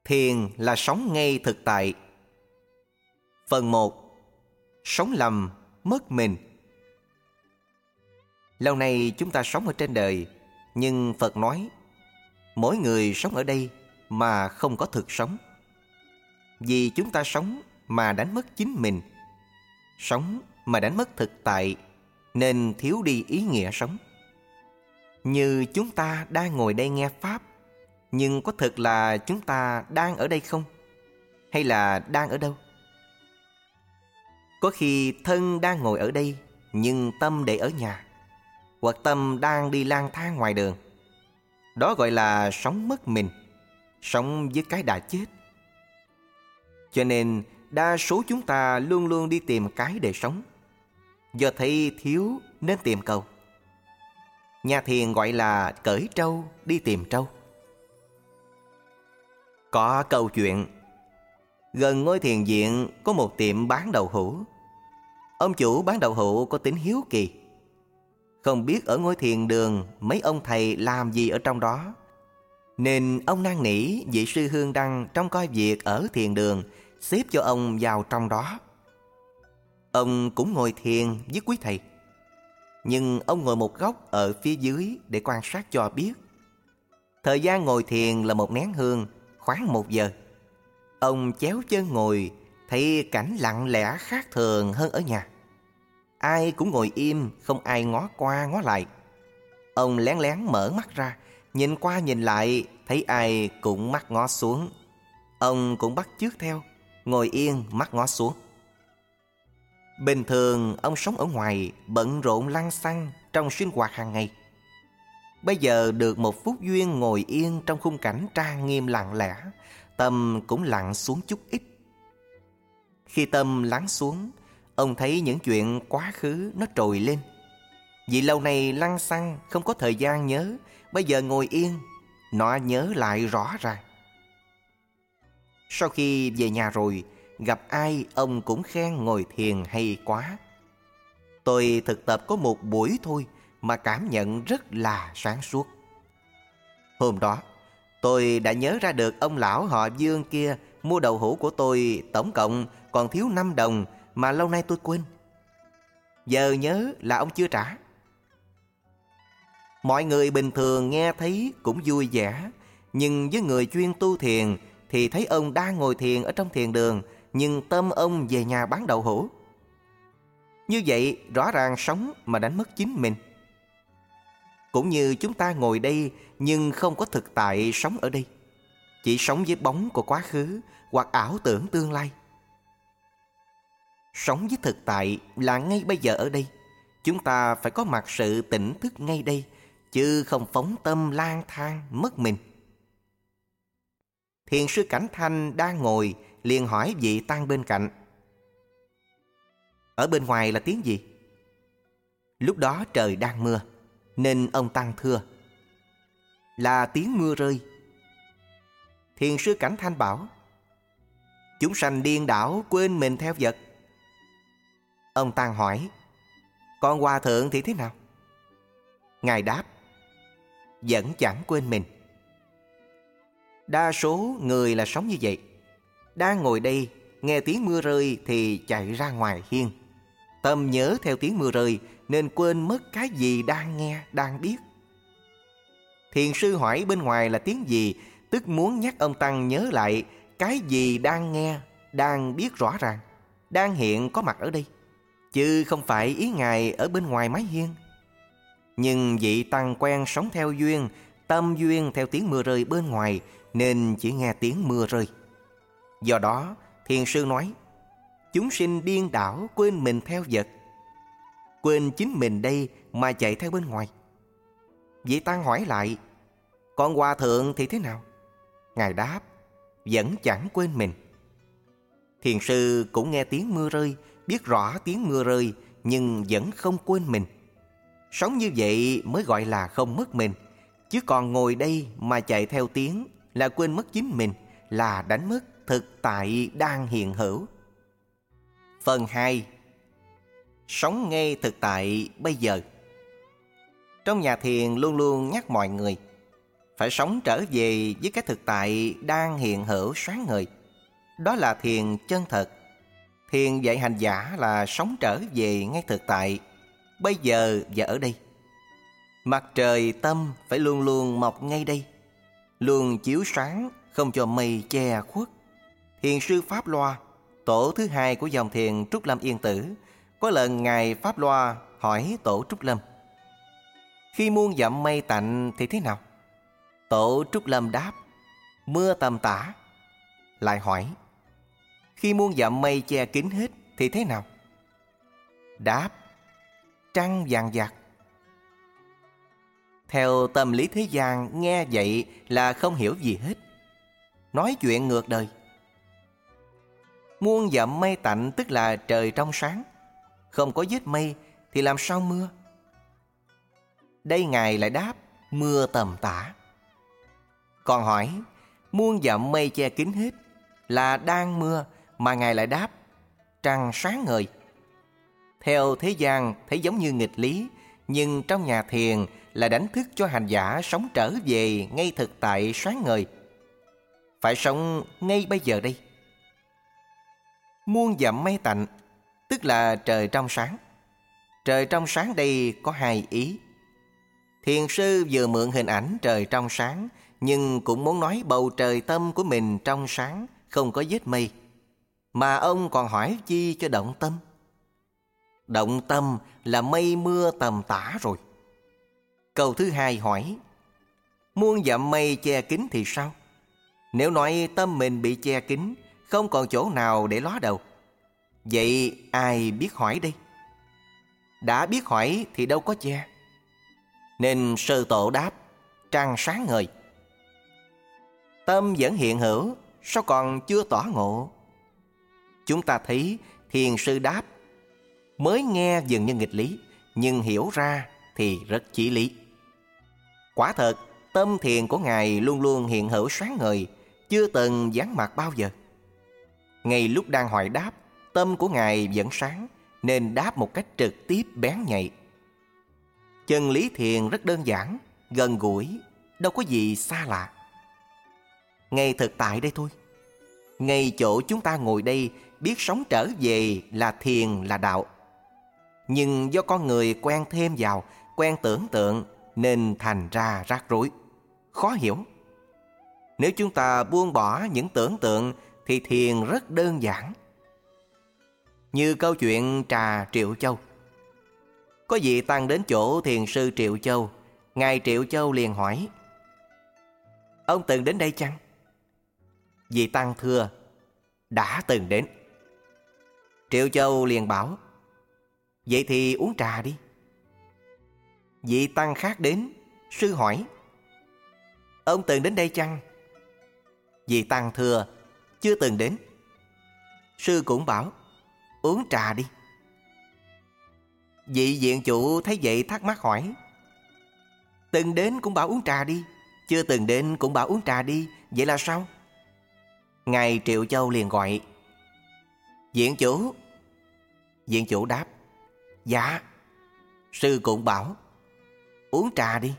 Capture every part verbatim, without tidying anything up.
Thiền là sống ngay thực tại. Phần một. Sống lầm, mất mình. Lâu nay chúng ta sống ở trên đời, nhưng Phật nói mỗi người sống ở đây mà không có thực sống. Vì chúng ta sống mà đánh mất chính mình, sống mà đánh mất thực tại, nên thiếu đi ý nghĩa sống. Như chúng ta đang ngồi đây nghe Pháp, nhưng có thực là chúng ta đang ở đây không? Hay là đang ở đâu? Có khi thân đang ngồi ở đây, nhưng tâm để ở nhà, hoặc tâm đang đi lang thang ngoài đường. Đó gọi là sống mất mình, sống với cái đã chết. Cho nên đa số chúng ta luôn luôn đi tìm cái để sống. Do thấy thiếu nên tìm cầu. Nhà thiền gọi là cởi trâu đi tìm trâu. Có câu chuyện, gần ngôi thiền viện có một tiệm bán đậu hũ. Ông chủ bán đậu hũ có tính hiếu kỳ, không biết ở ngôi thiền đường mấy ông thầy làm gì ở trong đó, nên ông năn nỉ vị sư Hương Đăng trông coi việc ở thiền đường xếp cho ông vào trong đó. Ông cũng ngồi thiền với quý thầy, nhưng ông ngồi một góc ở phía dưới để quan sát cho biết. Thời gian ngồi thiền là một nén hương, khoảng một giờ. Ông chéo chân ngồi, thấy cảnh lặng lẽ khác thường hơn ở nhà. Ai cũng ngồi im, không ai ngó qua ngó lại. Ông lén lén mở mắt ra, nhìn qua nhìn lại, thấy ai cũng mắt ngó xuống. Ông cũng bắt chước theo, ngồi yên mắt ngó xuống. Bình thường ông sống ở ngoài, bận rộn lăng xăng trong sinh hoạt hàng ngày. Bây giờ được một phút duyên ngồi yên trong khung cảnh trang nghiêm lặng lẽ, tâm cũng lặng xuống chút ít. Khi tâm lắng xuống, ông thấy những chuyện quá khứ nó trồi lên. Vì lâu nay lăng xăng không có thời gian nhớ, bây giờ ngồi yên, nó nhớ lại rõ ràng. Sau khi về nhà rồi, gặp ai ông cũng khen ngồi thiền hay quá. Tôi thực tập có một buổi thôi mà cảm nhận rất là sáng suốt. Hôm đó, tôi đã nhớ ra được ông lão họ Dương kia mua đậu hũ của tôi tổng cộng còn thiếu năm đồng mà lâu nay tôi quên. Giờ nhớ là ông chưa trả. Mọi người bình thường nghe thấy cũng vui vẻ, nhưng với người chuyên tu thiền thì thấy ông đang ngồi thiền ở trong thiền đường, nhưng tâm ông về nhà bán đậu hũ. Như vậy rõ ràng sống mà đánh mất chính mình. Cũng như chúng ta ngồi đây nhưng không có thực tại sống ở đây, chỉ sống với bóng của quá khứ hoặc ảo tưởng tương lai. Sống với thực tại là ngay bây giờ ở đây. Chúng ta phải có mặt sự tỉnh thức ngay đây, chứ không phóng tâm lang thang mất mình. Thiền sư Cảnh Thanh đang ngồi, liền hỏi vị tăng bên cạnh: ở bên ngoài là tiếng gì? Lúc đó trời đang mưa, nên ông tăng thưa: là tiếng mưa rơi. Thiền sư Cảnh Thanh bảo: chúng sanh điên đảo quên mình theo vật. Ông tăng hỏi: còn hòa thượng thì thế nào? Ngài đáp: vẫn chẳng quên mình. Đa số người là sống như vậy. Đang ngồi đây, nghe tiếng mưa rơi thì chạy ra ngoài hiên. Tâm nhớ theo tiếng mưa rơi nên quên mất cái gì đang nghe, đang biết. Thiền sư hỏi bên ngoài là tiếng gì, tức muốn nhắc ông tăng nhớ lại cái gì đang nghe, đang biết rõ ràng, đang hiện có mặt ở đây, chứ không phải ý Ngài ở bên ngoài mái hiên. Nhưng vị tăng quen sống theo duyên, tâm duyên theo tiếng mưa rơi bên ngoài, nên chỉ nghe tiếng mưa rơi. Do đó, thiền sư nói: chúng sinh điên đảo quên mình theo vật, quên chính mình đây mà chạy theo bên ngoài. Vị tăng hỏi lại: còn hòa thượng thì thế nào? Ngài đáp: vẫn chẳng quên mình. Thiền sư cũng nghe tiếng mưa rơi, biết rõ tiếng mưa rơi, nhưng vẫn không quên mình. Sống như vậy mới gọi là không mất mình. Chứ còn ngồi đây mà chạy theo tiếng là quên mất chính mình, là đánh mất thực tại đang hiện hữu. Phần hai. Sống ngay thực tại bây giờ. Trong nhà thiền luôn luôn nhắc mọi người phải sống trở về với cái thực tại đang hiện hữu sáng ngời. Đó là thiền chân thật. Thiền dạy hành giả là sống trở về ngay thực tại, bây giờ và ở đây. Mặt trời tâm phải luôn luôn mọc ngay đây, luôn chiếu sáng, không cho mây che khuất. Thiền sư Pháp Loa, tổ thứ hai của dòng thiền Trúc Lâm Yên Tử, có lần Ngài Pháp Loa hỏi tổ Trúc Lâm: khi muôn dặm mây tạnh thì thế nào? Tổ Trúc Lâm đáp: mưa tầm tã. Lại hỏi: khi muôn dặm mây che kín hết thì thế nào? Đáp: trăng vàng vặc. Theo tâm lý thế gian, nghe vậy là không hiểu gì hết, nói chuyện ngược đời. Muôn dặm mây tạnh tức là trời trong sáng, không có vết mây thì làm sao mưa? Đây Ngài lại đáp: mưa tầm tã. Còn hỏi: muôn dặm mây che kín hết là đang mưa, mà Ngài lại đáp: trăng sáng ngời. Theo thế gian thấy giống như nghịch lý, nhưng trong nhà thiền là đánh thức cho hành giả sống trở về ngay thực tại sáng ngời. Phải sống ngay bây giờ đây. Muôn dặm mây tạnh tức là trời trong sáng. Trời trong sáng đây có hai ý. Thiền sư vừa mượn hình ảnh trời trong sáng, nhưng cũng muốn nói bầu trời tâm của mình trong sáng, không có vết mây. Mà ông còn hỏi chi cho động tâm? Động tâm là mây mưa tầm tã rồi. Câu thứ hai hỏi: muôn dặm mây che kín thì sao? Nếu nói tâm mình bị che kín, không còn chỗ nào để ló đầu, vậy ai biết hỏi đây? Đã biết hỏi thì đâu có che. Nên sư tổ đáp: trăng sáng ngời. Tâm vẫn hiện hữu, sao còn chưa tỏ ngộ? Chúng ta thấy thiền sư đáp: mới nghe dường như nghịch lý, nhưng hiểu ra thì rất chí lý. Quả thật, tâm thiền của Ngài luôn luôn hiện hữu sáng ngời, chưa từng vắng mặt bao giờ. Ngay lúc đang hỏi đáp, tâm của Ngài vẫn sáng, nên đáp một cách trực tiếp bén nhạy. Chân lý thiền rất đơn giản, gần gũi, đâu có gì xa lạ. Ngay thực tại đây thôi. Ngay chỗ chúng ta ngồi đây, biết sống trở về là thiền là đạo. Nhưng do con người quen thêm vào, quen tưởng tượng, nên thành ra rắc rối, khó hiểu. Nếu chúng ta buông bỏ những tưởng tượng thì thiền rất đơn giản. Như câu chuyện trà Triệu Châu. Có vị tăng đến chỗ thiền sư Triệu Châu. Ngài Triệu Châu liền hỏi: ông từng đến đây chăng? Vị tăng thưa: đã từng đến. Triệu Châu liền bảo: vậy thì uống trà đi. Vị tăng khác đến, sư hỏi: ông từng đến đây chăng? Vị tăng thưa: chưa từng đến. Sư cũng bảo: uống trà đi. Vị viện chủ thấy vậy thắc mắc hỏi: từng đến cũng bảo uống trà đi, chưa từng đến cũng bảo uống trà đi, vậy là sao? Ngài Triệu Châu liền gọi: viện chủ. Viện chủ đáp: dạ. Sư cũng bảo: uống trà đi.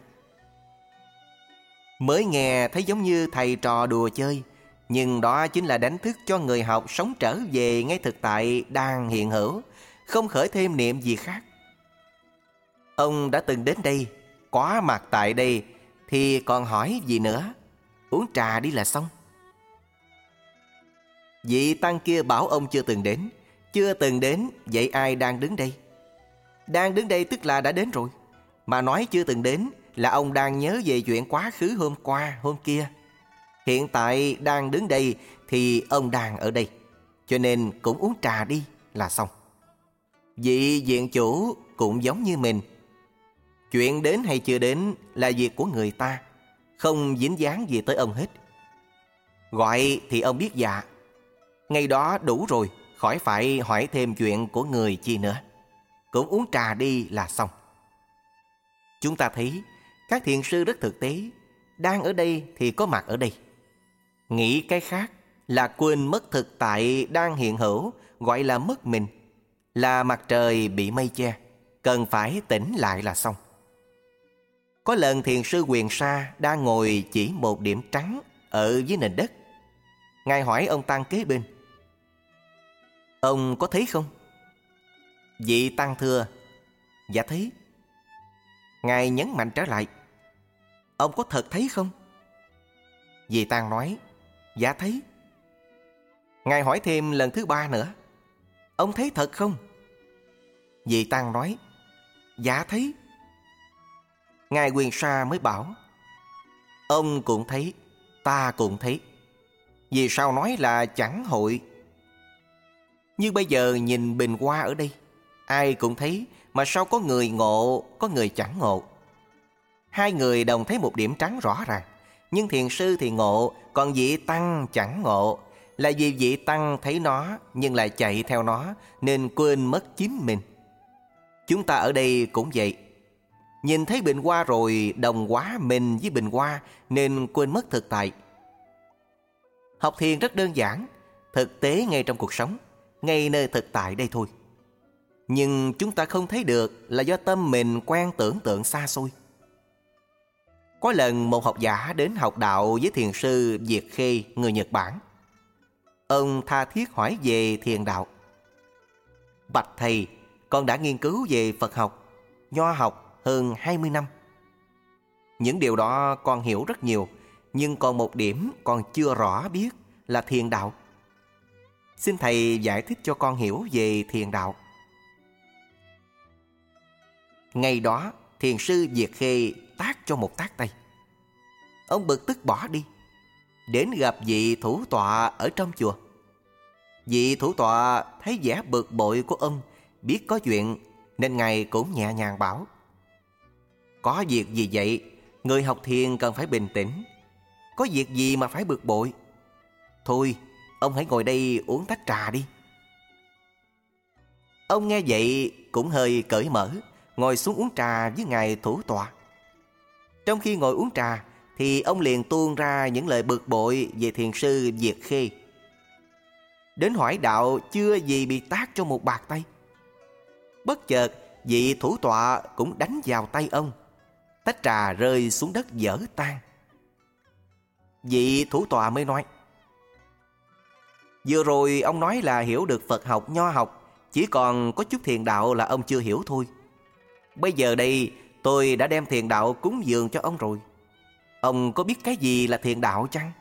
Mới nghe thấy giống như thầy trò đùa chơi, nhưng đó chính là đánh thức cho người học sống trở về ngay thực tại đang hiện hữu, không khởi thêm niệm gì khác. Ông đã từng đến đây, có mặt tại đây, thì còn hỏi gì nữa? Uống trà đi là xong. Vị tăng kia bảo ông chưa từng đến. Chưa từng đến, vậy ai đang đứng đây? Đang đứng đây tức là đã đến rồi. Mà nói chưa từng đến là ông đang nhớ về chuyện quá khứ hôm qua, hôm kia. Hiện tại đang đứng đây thì ông đang ở đây, cho nên cũng uống trà đi là xong. Vị viện chủ cũng giống như mình. Chuyện đến hay chưa đến là việc của người ta, không dính dáng gì tới ông hết. Gọi thì ông biết dạ, ngay đó đủ rồi, khỏi phải hỏi thêm chuyện của người chi nữa. Cũng uống trà đi là xong. Chúng ta thấy các thiền sư rất thực tế, đang ở đây thì có mặt ở đây. Nghĩ cái khác là quên mất thực tại đang hiện hữu, gọi là mất mình, là mặt trời bị mây che, cần phải tỉnh lại là xong. Có lần thiền sư Quyền Sa đang ngồi chỉ một điểm trắng ở dưới nền đất. Ngài hỏi ông tăng kế bên: "Ông có thấy không?" Vị tăng thưa: "Dạ thấy." Ngài nhấn mạnh trở lại: "Ông có thật thấy không?" Vị tăng nói: "Dạ thấy." Ngài hỏi thêm lần thứ ba nữa: "Ông thấy thật không?" Vị tăng nói: "Dạ thấy." Ngài Quyền Sa mới bảo: "Ông cũng thấy, ta cũng thấy. Vì sao nói là chẳng hội? Như bây giờ nhìn bình hoa ở đây, ai cũng thấy, mà sao có người ngộ, có người chẳng ngộ? Hai người đồng thấy một điểm trắng rõ ràng, nhưng thiền sư thì ngộ, còn vị tăng chẳng ngộ. Là vì vị tăng thấy nó nhưng lại chạy theo nó, nên quên mất chính mình. Chúng ta ở đây cũng vậy. Nhìn thấy bình hoa rồi đồng hóa mình với bình hoa, nên quên mất thực tại. Học thiền rất đơn giản, thực tế ngay trong cuộc sống, ngay nơi thực tại đây thôi. Nhưng chúng ta không thấy được là do tâm mình quen tưởng tượng xa xôi. Có lần một học giả đến học đạo với thiền sư Diệt Khê, người Nhật Bản. Ông tha thiết hỏi về thiền đạo: "Bạch thầy, con đã nghiên cứu về Phật học, Nho học hơn hai mươi năm. Những điều đó con hiểu rất nhiều, nhưng còn một điểm con chưa rõ biết là thiền đạo. Xin thầy giải thích cho con hiểu về thiền đạo." Ngày đó, thiền sư Diệt Khê tát cho một tát tay. Ông bực tức bỏ đi, đến gặp vị thủ tọa ở trong chùa. Vị thủ tọa thấy vẻ bực bội của ông, biết có chuyện, nên ngài cũng nhẹ nhàng bảo: "Có việc gì vậy? Người học thiền cần phải bình tĩnh. Có việc gì mà phải bực bội? Thôi, ông hãy ngồi đây uống tách trà đi." Ông nghe vậy cũng hơi cởi mở, ngồi xuống uống trà với ngài thủ tọa. Trong khi ngồi uống trà thì ông liền tuôn ra những lời bực bội về thiền sư Diệt Khê. Đến hỏi đạo chưa gì bị tát cho một bạt tay. Bất chợt vị thủ tọa cũng đánh vào tay ông. Tách trà rơi xuống đất vỡ tan. Vị thủ tọa mới nói: "Vừa rồi ông nói là hiểu được Phật học, Nho học, chỉ còn có chút thiền đạo là ông chưa hiểu thôi. Bây giờ đây tôi đã đem thiền đạo cúng dường cho ông rồi. Ông có biết cái gì là thiền đạo chăng?"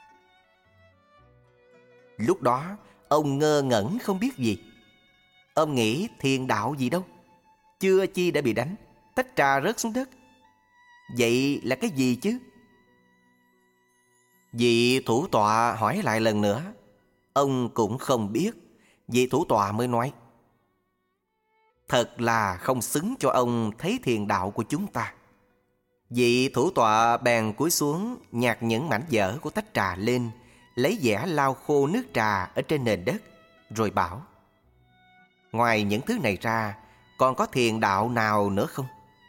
Lúc đó ông ngơ ngẩn không biết gì. Ông nghĩ thiền đạo gì đâu, chưa chi đã bị đánh, tách trà rớt xuống đất. Vậy là cái gì chứ? Vị thủ tọa hỏi lại lần nữa. Ông cũng không biết. Vị thủ tọa mới nói: "Thật là không xứng cho ông thấy thiền đạo của chúng ta." Vị thủ tọa bèn cúi xuống nhặt những mảnh vỡ của tách trà lên, lấy dẻ lau khô nước trà ở trên nền đất, rồi bảo: "Ngoài những thứ này ra, còn có thiền đạo nào nữa không?"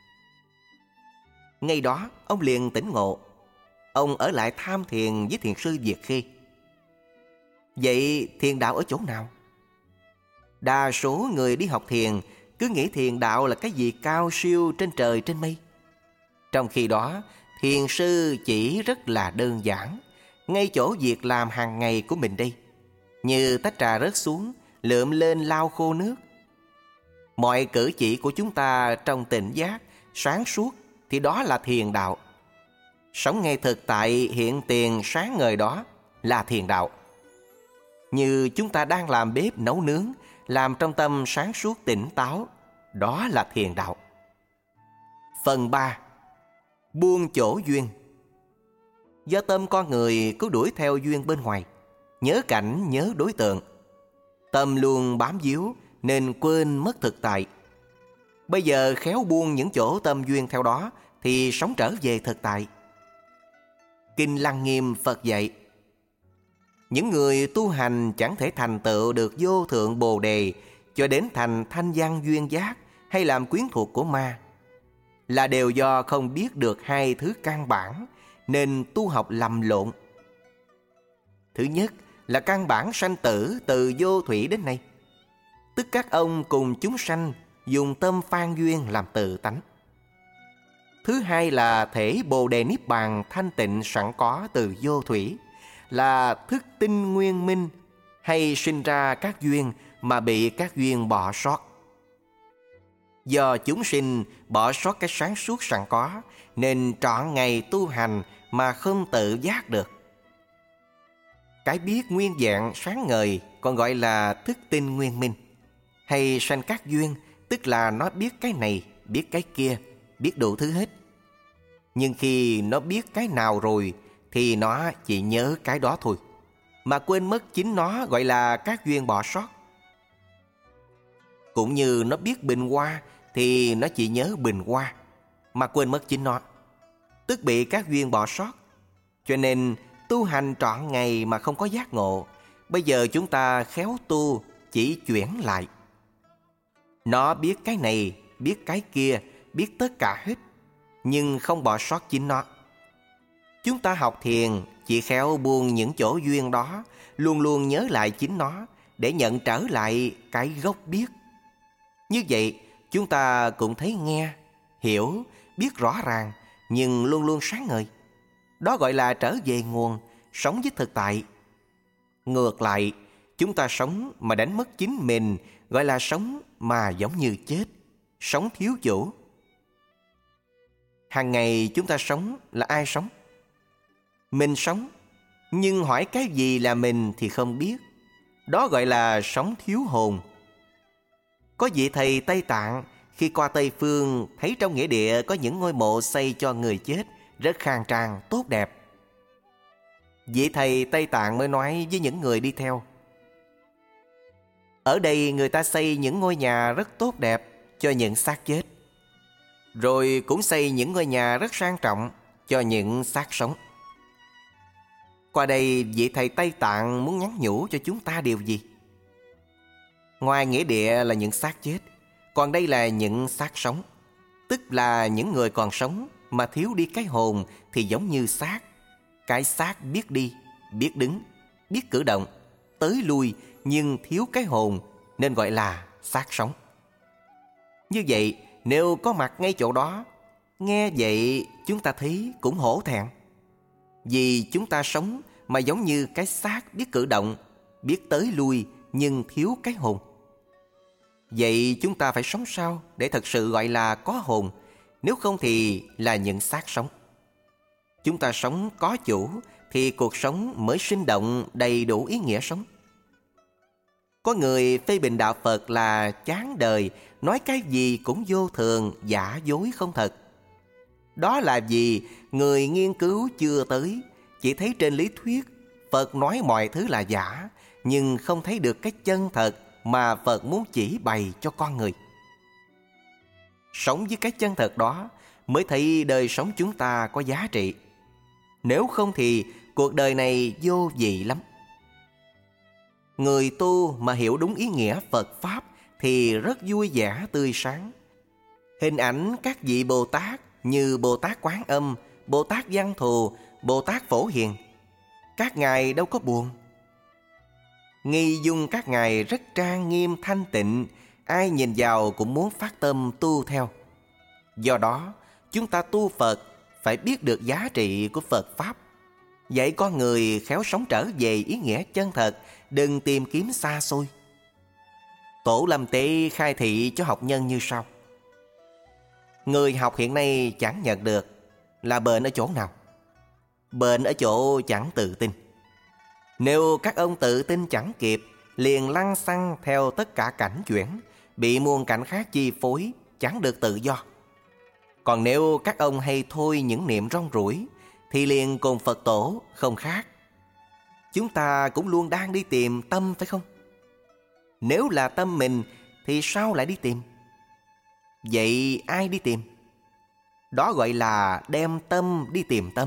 Ngay đó ông liền tỉnh ngộ. Ông ở lại tham thiền với thiền sư Diệt Khê. Vậy thiền đạo ở chỗ nào? Đa số người đi học thiền cứ nghĩ thiền đạo là cái gì cao siêu trên trời trên mây. Trong khi đó, thiền sư chỉ rất là đơn giản, ngay chỗ việc làm hàng ngày của mình đây. Như tách trà rớt xuống, lượm lên lau khô nước. Mọi cử chỉ của chúng ta trong tỉnh giác, sáng suốt thì đó là thiền đạo. Sống ngay thực tại hiện tiền sáng ngời đó là thiền đạo. Như chúng ta đang làm bếp nấu nướng, làm trong tâm sáng suốt tỉnh táo, đó là thiền đạo. Phần ba. Buông chỗ duyên. Do tâm con người cứ đuổi theo duyên bên ngoài, nhớ cảnh nhớ đối tượng, tâm luôn bám víu nên quên mất thực tại. Bây giờ khéo buông những chỗ tâm duyên theo đó thì sống trở về thực tại. Kinh Lăng Nghiêm Phật dạy: những người tu hành chẳng thể thành tựu được vô thượng bồ đề cho đến thành thanh văn duyên giác hay làm quyến thuộc của ma, là đều do không biết được hai thứ căn bản nên tu học lầm lộn. Thứ nhất là căn bản sanh tử từ vô thủy đến nay, tức các ông cùng chúng sanh dùng tâm phan duyên làm tự tánh. Thứ hai là thể Bồ Đề Niết Bàn thanh tịnh sẵn có từ vô thủy, là thức tinh nguyên minh, hay sinh ra các duyên mà bị các duyên bỏ sót. Do chúng sinh bỏ sót cái sáng suốt sẵn có, nên trọn ngày tu hành mà không tự giác được. Cái biết nguyên dạng sáng ngời còn gọi là thức tinh nguyên minh, hay sanh các duyên, tức là nó biết cái này, biết cái kia, biết đủ thứ hết. Nhưng khi nó biết cái nào rồi thì nó chỉ nhớ cái đó thôi, mà quên mất chính nó, gọi là các duyên bỏ sót. Cũng như nó biết bình hoa thì nó chỉ nhớ bình hoa, mà quên mất chính nó, tức bị các duyên bỏ sót. Cho nên tu hành trọn ngày mà không có giác ngộ. Bây giờ chúng ta khéo tu, chỉ chuyển lại. Nó biết cái này, biết cái kia, biết tất cả hết, nhưng không bỏ sót chính nó. Chúng ta học thiền chỉ khéo buông những chỗ duyên đó, luôn luôn nhớ lại chính nó, để nhận trở lại cái gốc biết. Như vậy chúng ta cũng thấy nghe, hiểu, biết rõ ràng, nhưng luôn luôn sáng ngời. Đó gọi là trở về nguồn, sống với thực tại. Ngược lại, chúng ta sống mà đánh mất chính mình, gọi là sống mà giống như chết, sống thiếu chủ. Hàng ngày chúng ta sống là ai sống? Mình sống, nhưng hỏi cái gì là mình thì không biết. Đó gọi là sống thiếu hồn. Có vị thầy Tây Tạng khi qua Tây Phương thấy trong nghĩa địa có những ngôi mộ xây cho người chết rất khang trang, tốt đẹp. Vị thầy Tây Tạng mới nói với những người đi theo: ở đây người ta xây những ngôi nhà rất tốt đẹp cho những xác chết, rồi cũng xây những ngôi nhà rất sang trọng cho những xác sống. Qua đây vị thầy Tây Tạng muốn nhắn nhủ cho chúng ta điều gì? Ngoài nghĩa địa là những xác chết, còn đây là những xác sống, tức là những người còn sống mà thiếu đi cái hồn thì giống như xác. Cái xác biết đi, biết đứng, biết cử động, tới lui, nhưng thiếu cái hồn nên gọi là xác sống. Như vậy, nếu có mặt ngay chỗ đó, nghe vậy chúng ta thấy cũng hổ thẹn. Vì chúng ta sống mà giống như cái xác biết cử động, biết tới lui, nhưng thiếu cái hồn. Vậy chúng ta phải sống sao để thật sự gọi là có hồn? Nếu không thì là những xác sống. Chúng ta sống có chủ thì cuộc sống mới sinh động, đầy đủ ý nghĩa sống. Có người phê bình đạo Phật là chán đời, nói cái gì cũng vô thường, giả dối không thật. Đó là vì người nghiên cứu chưa tới, chỉ thấy trên lý thuyết Phật nói mọi thứ là giả, nhưng không thấy được cái chân thật mà Phật muốn chỉ bày cho con người. Sống với cái chân thật đó mới thấy đời sống chúng ta có giá trị. Nếu không thì cuộc đời này vô vị lắm. Người tu mà hiểu đúng ý nghĩa Phật Pháp thì rất vui vẻ tươi sáng. Hình ảnh các vị Bồ Tát như Bồ Tát Quán Âm, Bồ Tát Văn Thù, Bồ Tát Phổ Hiền, các ngài đâu có buồn. Nghi dung các ngài rất trang nghiêm thanh tịnh, ai nhìn vào cũng muốn phát tâm tu theo. Do đó, chúng ta tu Phật phải biết được giá trị của Phật Pháp, dạy con người khéo sống trở về ý nghĩa chân thật, đừng tìm kiếm xa xôi. Tổ Lâm Tế khai thị cho học nhân như sau: người học hiện nay chẳng nhận được là bệnh ở chỗ nào? Bệnh ở chỗ chẳng tự tin. Nếu các ông tự tin chẳng kịp, liền lăng xăng theo tất cả cảnh chuyển, bị muôn cảnh khác chi phối, chẳng được tự do. Còn nếu các ông hay thôi những niệm rong ruổi, thì liền cùng Phật tổ không khác. Chúng ta cũng luôn đang đi tìm tâm, phải không? Nếu là tâm mình thì sao lại đi tìm? Vậy ai đi tìm? Đó gọi là đem tâm đi tìm tâm.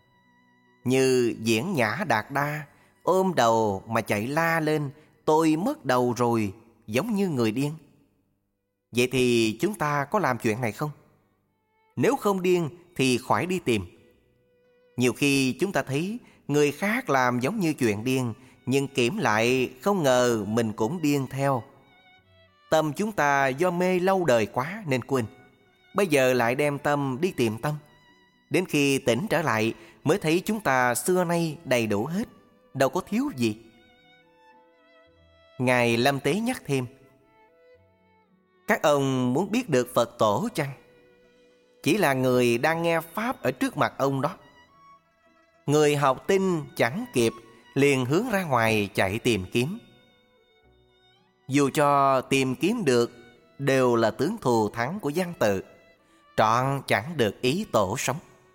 Như Diễn Nhã Đạt Đa ôm đầu mà chạy la lên: tôi mất đầu rồi, giống như người điên. Vậy thì chúng ta có làm chuyện này không? Nếu không điên thì khỏi đi tìm. Nhiều khi chúng ta thấy người khác làm giống như chuyện điên, nhưng kiểm lại không ngờ mình cũng điên theo. Tâm chúng ta do mê lâu đời quá nên quên. bây giờ lại đem tâm đi tìm tâm. Đến khi tỉnh trở lại mới thấy chúng ta xưa nay đầy đủ hết, đâu có thiếu gì. Ngài Lâm Tế nhắc thêm: các ông muốn biết được Phật tổ chăng? Chỉ là người đang nghe Pháp ở trước mặt ông đó. Người học tin chẳng kịp, liền hướng ra ngoài chạy tìm kiếm. Dù cho tìm kiếm được, đều là tướng thù thắng của văn tự, trọn chẳng được ý tổ sống.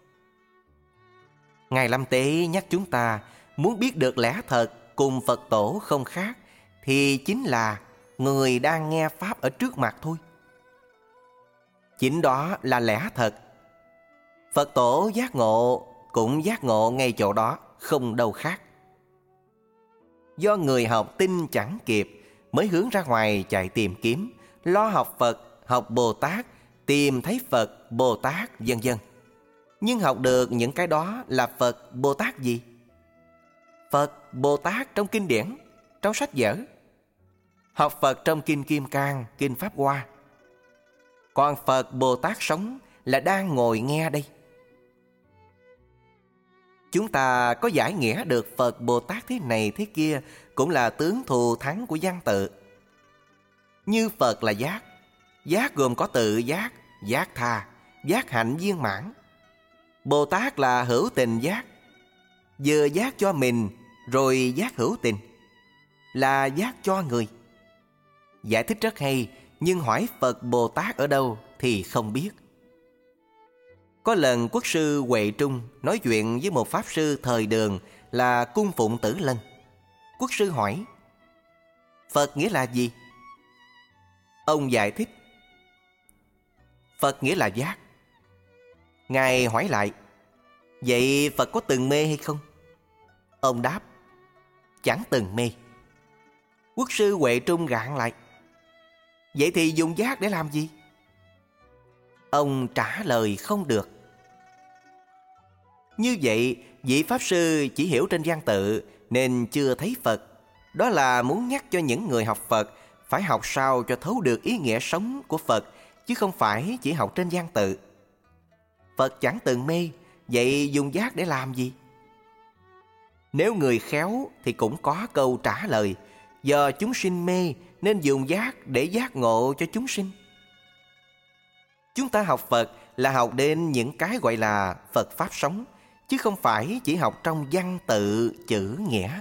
Ngài Lâm Tế nhắc chúng ta muốn biết được lẽ thật cùng Phật tổ không khác, thì chính là người đang nghe Pháp ở trước mặt thôi. Chính đó là lẽ thật. Phật tổ giác ngộ cũng giác ngộ ngay chỗ đó, không đâu khác. Do người học tin chẳng kịp, mới hướng ra ngoài chạy tìm kiếm, lo học Phật, học Bồ Tát, tìm thấy Phật, Bồ Tát, vân vân. Nhưng học được những cái đó là Phật, Bồ Tát gì? Phật, Bồ Tát trong kinh điển, trong sách vở. Học Phật trong kinh Kim Cang, kinh Pháp Hoa. Còn Phật, Bồ Tát sống là đang ngồi nghe đây. Chúng ta có giải nghĩa được Phật, Bồ Tát thế này thế kia cũng là tướng thù thắng của văn tự. Như Phật là giác, giác gồm có tự giác, giác tha, giác hạnh viên mãn. Bồ Tát là hữu tình giác, vừa giác cho mình rồi giác hữu tình, là giác cho người. Giải thích rất hay, nhưng hỏi Phật Bồ Tát ở đâu thì không biết. Có lần Quốc sư Huệ Trung nói chuyện với một pháp sư thời Đường là Cung Phụng Tử Lân. Quốc sư hỏi: Phật nghĩa là gì? Ông giải thích: Phật nghĩa là giác. Ngài hỏi lại: vậy Phật có từng mê hay không? Ông đáp: chẳng từng mê. Quốc sư Huệ Trung gạn lại: vậy thì dùng giác để làm gì? Ông trả lời không được. Như vậy, vị pháp sư chỉ hiểu trên văn tự nên chưa thấy Phật. Đó là muốn nhắc cho những người học Phật phải học sao cho thấu được ý nghĩa sống của Phật, chứ không phải chỉ học trên văn tự. Phật chẳng từng mê, vậy dùng giác để làm gì? Nếu người khéo thì cũng có câu trả lời: do chúng sinh mê nên dùng giác để giác ngộ cho chúng sinh. Chúng ta học Phật là học đến những cái gọi là Phật Pháp sống, chứ không phải chỉ học trong văn tự chữ nghĩa.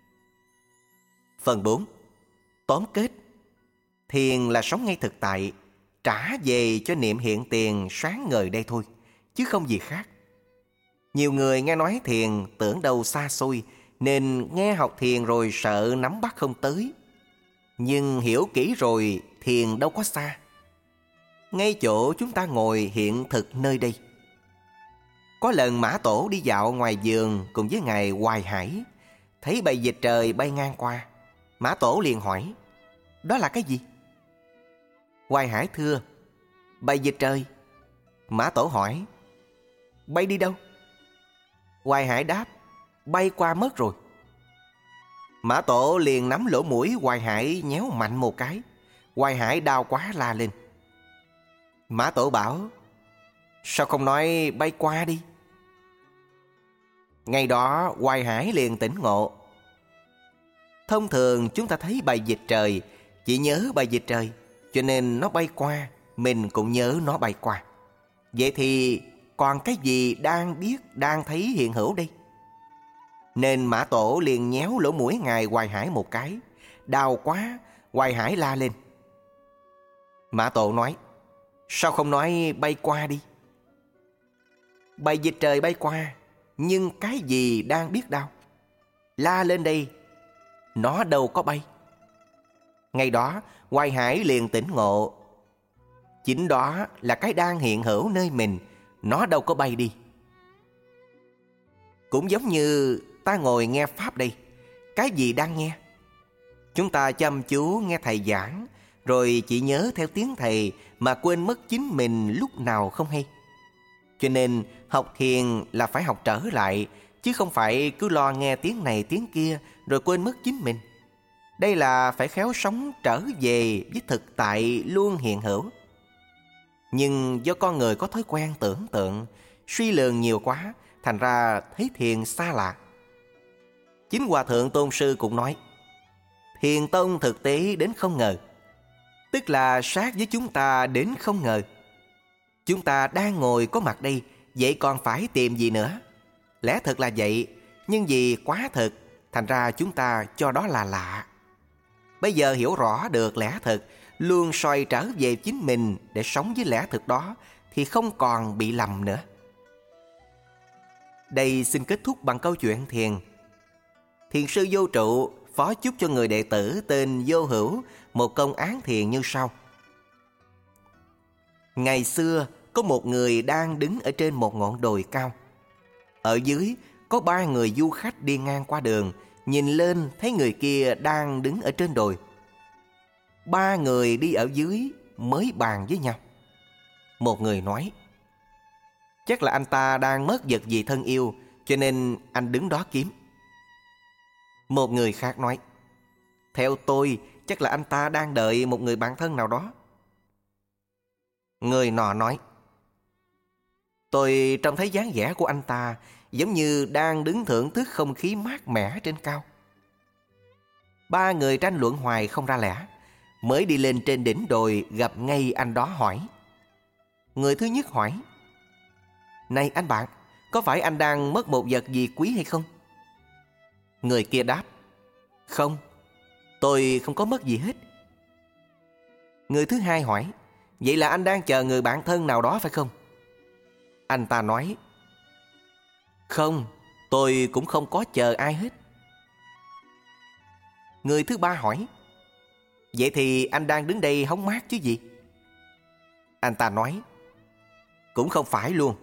Phần bốn. Tóm kết. Thiền là sống ngay thực tại, trả về cho niệm hiện tiền sáng ngời đây thôi, chứ không gì khác. Nhiều người nghe nói thiền tưởng đâu xa xôi, nên nghe học thiền rồi sợ nắm bắt không tới. Nhưng hiểu kỹ rồi, thiền đâu có xa. Ngay chỗ chúng ta ngồi hiện thực nơi đây. Có lần Mã Tổ đi dạo ngoài vườn cùng với ngài Hoài Hải, thấy bầy vịt trời bay ngang qua. Mã Tổ liền hỏi: đó là cái gì? Hoài Hải thưa: bầy vịt trời. Mã Tổ hỏi: bay đi đâu? Hoài Hải đáp: bay qua mất rồi. Mã Tổ liền nắm lỗ mũi Hoài Hải nhéo mạnh một cái. Hoài Hải đau quá la lên. Mã Tổ bảo: sao không nói bay qua đi? Ngày đó Hoài Hải liền tỉnh ngộ. Thông thường chúng ta thấy bầy vịt trời, chỉ nhớ bầy vịt trời, cho nên nó bay qua, mình cũng nhớ nó bay qua. Vậy thì còn cái gì đang biết, đang thấy hiện hữu đây? Nên Mã Tổ liền nhéo lỗ mũi ngài Hoài Hải một cái. Đau quá, Hoài Hải la lên. Mã Tổ nói: sao không nói bay qua đi? Bầy vịt trời bay qua, nhưng cái gì đang biết đâu? La lên đây, nó đâu có bay. Ngày đó Hoài Hải liền tỉnh ngộ. Chính đó là cái đang hiện hữu nơi mình, nó đâu có bay đi. Cũng giống như ta ngồi nghe Pháp đây, cái gì đang nghe? Chúng ta chăm chú nghe thầy giảng, rồi chỉ nhớ theo tiếng thầy mà quên mất chính mình lúc nào không hay. Cho nên học thiền là phải học trở lại, chứ không phải cứ lo nghe tiếng này tiếng kia rồi quên mất chính mình. Đây là phải khéo sống trở về với thực tại luôn hiện hữu. Nhưng do con người có thói quen tưởng tượng, suy lường nhiều quá, thành ra thấy thiền xa lạ. Chính Hòa Thượng Tôn Sư cũng nói, thiền tông thực tế đến không ngờ, tức là sát với chúng ta đến không ngờ. Chúng ta đang ngồi có mặt đây, vậy còn phải tìm gì nữa? Lẽ thật là vậy, nhưng vì quá thực, thành ra chúng ta cho đó là lạ. Bây giờ hiểu rõ được lẽ thực, luôn xoay trở về chính mình để sống với lẽ thực đó, thì không còn bị lầm nữa. Đây xin kết thúc bằng câu chuyện thiền. Thiền sư Vô Trụ phó chúc cho người đệ tử tên Vô Hữu một công án thiền như sau. Ngày xưa có một người đang đứng ở trên một ngọn đồi cao. Ở dưới có ba người du khách đi ngang qua đường, nhìn lên thấy người kia đang đứng ở trên đồi. Ba người đi ở dưới mới bàn với nhau. Một người nói, chắc là anh ta đang mất vật gì thân yêu, cho nên anh đứng đó kiếm. Một người khác nói, theo tôi chắc là anh ta đang đợi một người bạn thân nào đó. Người nọ nói, tôi trông thấy dáng vẻ của anh ta giống như đang đứng thưởng thức không khí mát mẻ trên cao. Ba người tranh luận hoài không ra lẽ, mới đi lên trên đỉnh đồi gặp ngay anh đó hỏi. Người thứ nhất hỏi, này anh bạn, có phải anh đang mất một vật gì quý hay không? Người kia đáp, không, tôi không có mất gì hết. Người thứ hai hỏi, vậy là anh đang chờ người bạn thân nào đó phải không? Anh ta nói, không, tôi cũng không có chờ ai hết. Người thứ ba hỏi, vậy thì anh đang đứng đây hóng mát chứ gì? Anh ta nói, cũng không phải luôn.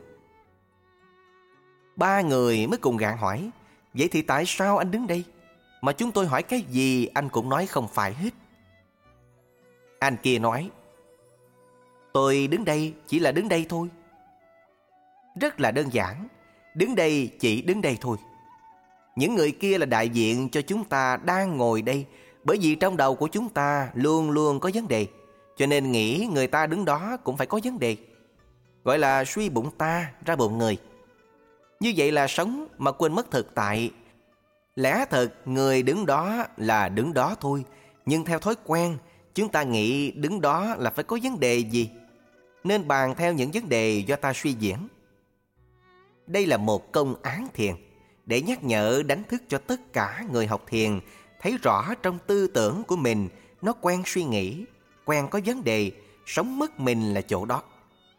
Ba người mới cùng gạn hỏi, vậy thì tại sao anh đứng đây? Mà chúng tôi hỏi cái gì anh cũng nói không phải hết. Anh kia nói, tôi đứng đây chỉ là đứng đây thôi. Rất là đơn giản, đứng đây chỉ đứng đây thôi. Những người kia là đại diện cho chúng ta đang ngồi đây, bởi vì trong đầu của chúng ta luôn luôn có vấn đề, cho nên nghĩ người ta đứng đó cũng phải có vấn đề. Gọi là suy bụng ta ra bụng người. Như vậy là sống mà quên mất thực tại. Lẽ thật người đứng đó là đứng đó thôi, nhưng theo thói quen chúng ta nghĩ đứng đó là phải có vấn đề gì, nên bàn theo những vấn đề do ta suy diễn. Đây là một công án thiền, để nhắc nhở đánh thức cho tất cả người học thiền thấy rõ trong tư tưởng của mình nó quen suy nghĩ, quen có vấn đề, sống mất mình là chỗ đó.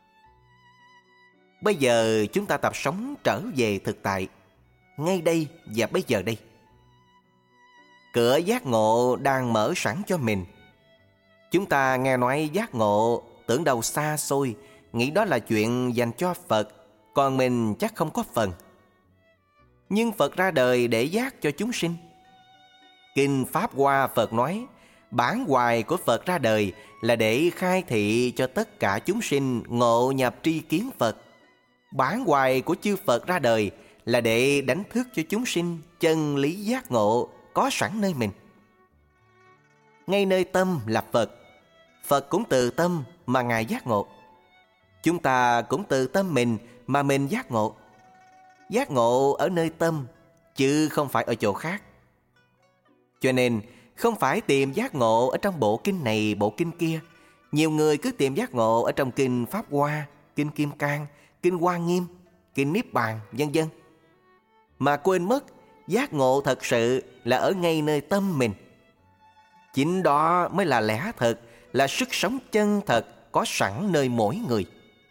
Bây giờ chúng ta tập sống trở về thực tại, ngay đây và bây giờ đây. Cửa giác ngộ đang mở sẵn cho mình. Chúng ta nghe nói giác ngộ, tưởng đâu xa xôi, nghĩ đó là chuyện dành cho Phật, còn mình chắc không có phần. Nhưng Phật ra đời để giác cho chúng sinh. Kinh Pháp Hoa Phật nói, bản hoài của Phật ra đời là để khai thị cho tất cả chúng sinh ngộ nhập tri kiến Phật. Bản hoài của chư Phật ra đời là để đánh thức cho chúng sinh chân lý giác ngộ có sẵn nơi mình. Ngay nơi tâm là Phật, Phật cũng từ tâm mà Ngài giác ngộ. Chúng ta cũng từ tâm mình mà mình giác ngộ. Giác ngộ ở nơi tâm, chứ không phải ở chỗ khác. Cho nên không phải tìm giác ngộ ở trong bộ kinh này, bộ kinh kia. Nhiều người cứ tìm giác ngộ ở trong kinh Pháp Hoa, kinh Kim Cang, kinh Hoa Nghiêm, kinh Niết Bàn, vân vân, mà quên mất giác ngộ thật sự là ở ngay nơi tâm mình. Chính đó mới là lẽ thật, là sức sống chân thật có sẵn nơi mỗi người.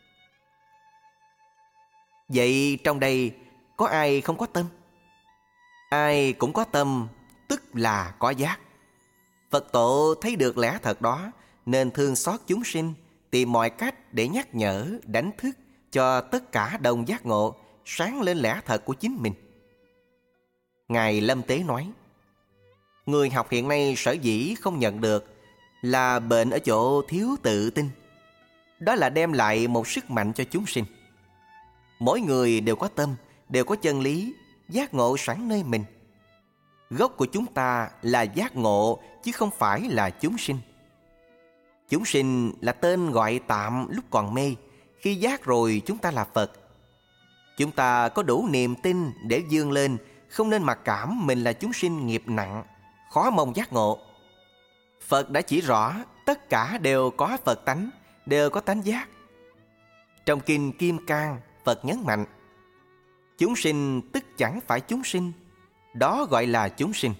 Vậy trong đây có ai không có tâm? Ai cũng có tâm, tức là có giác. Phật tổ thấy được lẽ thật đó, nên thương xót chúng sinh, tìm mọi cách để nhắc nhở, đánh thức cho tất cả đồng giác ngộ, sáng lên lẽ thật của chính mình. Ngài Lâm Tế nói, người học hiện nay sở dĩ không nhận được là bệnh ở chỗ thiếu tự tin. Đó là đem lại một sức mạnh cho chúng sinh. Mỗi người đều có tâm, đều có chân lý, giác ngộ sẵn nơi mình. Gốc của chúng ta là giác ngộ, chứ không phải là chúng sinh. Chúng sinh là tên gọi tạm lúc còn mê, khi giác rồi chúng ta là Phật. Chúng ta có đủ niềm tin để vươn lên, không nên mặc cảm mình là chúng sinh nghiệp nặng, khó mong giác ngộ. Phật đã chỉ rõ tất cả đều có Phật tánh, đều có tánh giác. Trong Kinh Kim Cang, Phật nhấn mạnh, chúng sinh tức chẳng phải chúng sinh, đó gọi là chúng sinh.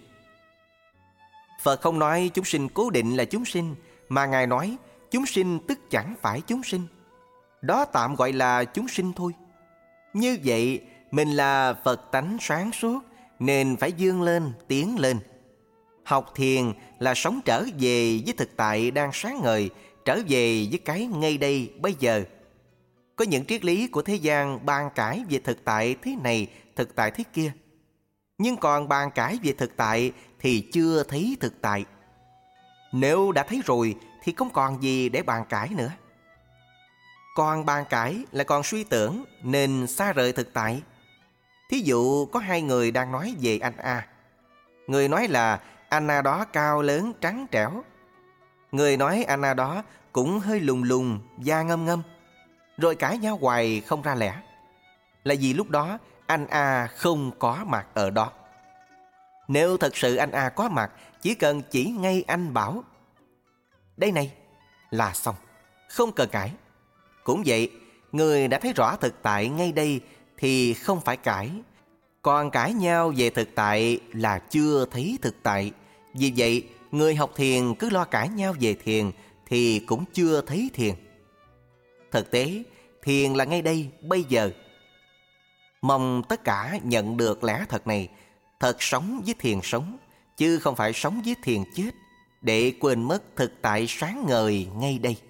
Phật không nói chúng sinh cố định là chúng sinh, mà Ngài nói chúng sinh tức chẳng phải chúng sinh, đó tạm gọi là chúng sinh thôi. Như vậy, mình là Phật tánh sáng suốt, nên phải vươn lên, tiến lên. Học thiền là sống trở về với thực tại đang sáng ngời, trở về với cái ngay đây bây giờ. Có những triết lý của thế gian bàn cãi về thực tại thế này, thực tại thế kia. Nhưng còn bàn cãi về thực tại thì chưa thấy thực tại. Nếu đã thấy rồi thì không còn gì để bàn cãi nữa. Còn bàn cãi là còn suy tưởng nên xa rời thực tại. Thí dụ có hai người đang nói về anh A. Người nói là anh A đó cao lớn trắng trẻo. Người nói anh A đó cũng hơi lùng lùng, da ngâm ngâm. Rồi cãi nhau hoài không ra lẽ. Là vì lúc đó anh A không có mặt ở đó. Nếu thật sự anh A có mặt, chỉ cần chỉ ngay anh bảo đây này là xong, không cần cãi. Cũng vậy, người đã thấy rõ thực tại ngay đây thì không phải cãi. Còn cãi nhau về thực tại là chưa thấy thực tại. Vì vậy, người học thiền cứ lo cãi nhau về thiền thì cũng chưa thấy thiền. Thực tế, thiền là ngay đây, bây giờ. Mong tất cả nhận được lẽ thật này, thật sống với thiền sống, chứ không phải sống với thiền chết, để quên mất thực tại sáng ngời ngay đây.